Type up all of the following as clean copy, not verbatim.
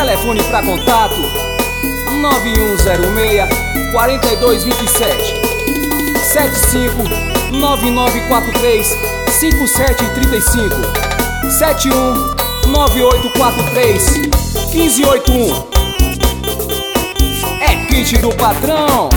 Telefone pra contato 9106-4227 75-9943-5735 71-9843-1581. É kit do patrão.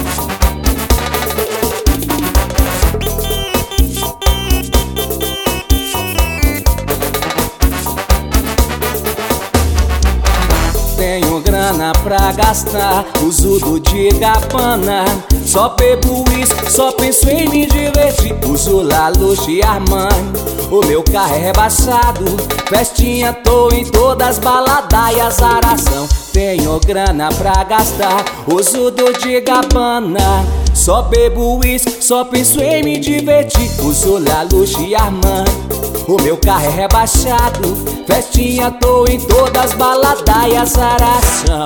Tenho grana pra gastar, uso do Digabana. Só bebo uísque, só penso em me divertir. Uso Laluche e Armani, o meu carro é rebaixado. Festinha, tô em todas as baladas e azaração. Tenho grana pra gastar, uso do Digabana. Só bebo uísque, só penso em me divertir. Uso Laluche e Armani, o meu carro é rebaixado. Festinha, tô em todas as baladas e azaração.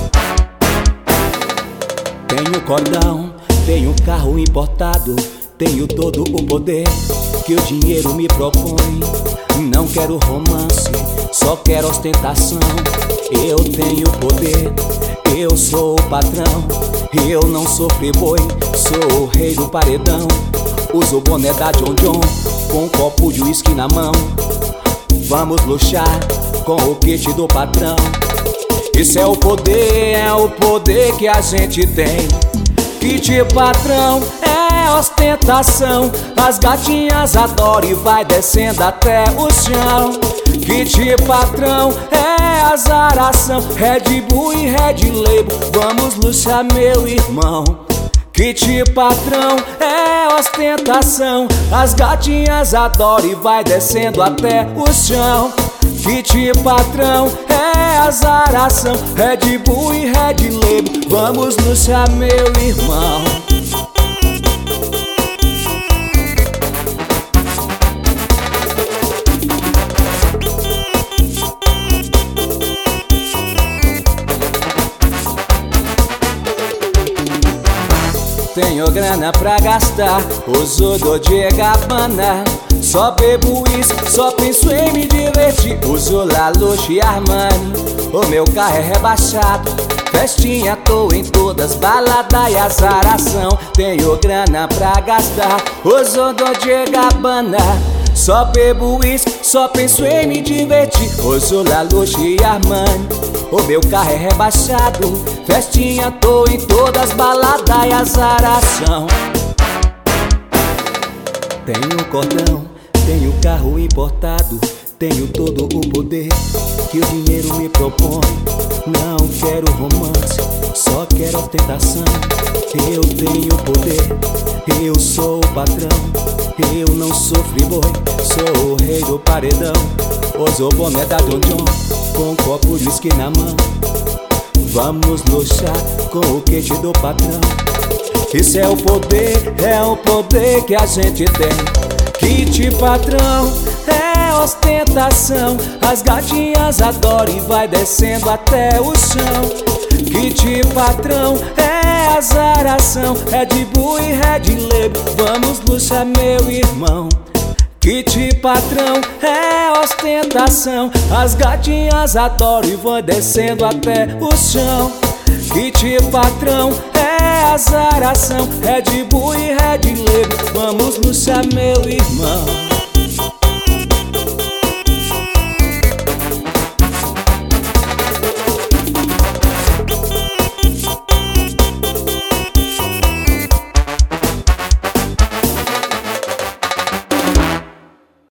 Tenho cordão, tenho carro importado. Tenho todo o poder que o dinheiro me propõe. Não quero romance, só quero ostentação. Eu tenho poder, eu sou o patrão. Eu não sou playboy, sou o rei do paredão. Uso o boné da John John, com um copo de uísque na mão. Vamos luxar com o kit do patrão. Isso é o poder que a gente tem. Kit patrão é ostentação. As gatinhas adoram e vai descendo até o chão. Kit patrão é azaração. Red Bull e Red Label, vamos luxar, meu irmão. Kit patrão é ostentação. As gatinhas adoram e vai descendo até o chão. Kit patrão é azaração. Red Bull e Red Label, vamos luxar, meu irmão. Tenho grana pra gastar, uso do Digabana. Só bebo uísque, só penso em me divertir. Uso Laluche e Armani, o meu carro é rebaixado. Festinha, tô em todas, balada e azaração. Tenho grana pra gastar, uso do Digabana. Só bebo uísque, só penso em me divertir. Uso Laluche e Armani, o meu carro é rebaixado. Festinha, tô em todas, balada e azaração. Tenho cordão, tenho carro importado. Tenho todo o poder que o dinheiro me propõe. Não quero romance, só quero ostentação. Eu tenho poder, eu sou o patrão. Eu não sou free-boy, sou o rei do paredão. Uso o boné da John John, com um copo de uísque na mão. Vamos luxar com o kit do patrão. Isso é o poder que a gente tem. Kit patrão é ostentação. As gatinhas adoram e vai descendo até o chão. Kit patrão é azaração. Red Bull e Red Label, vamos luxar, meu irmão. Kit patrão é ostentação. As gatinhas adoram e vão descendo até o chão. Kit patrão é azaração. Red Bull e Red Label, vamos luxar, meu irmão.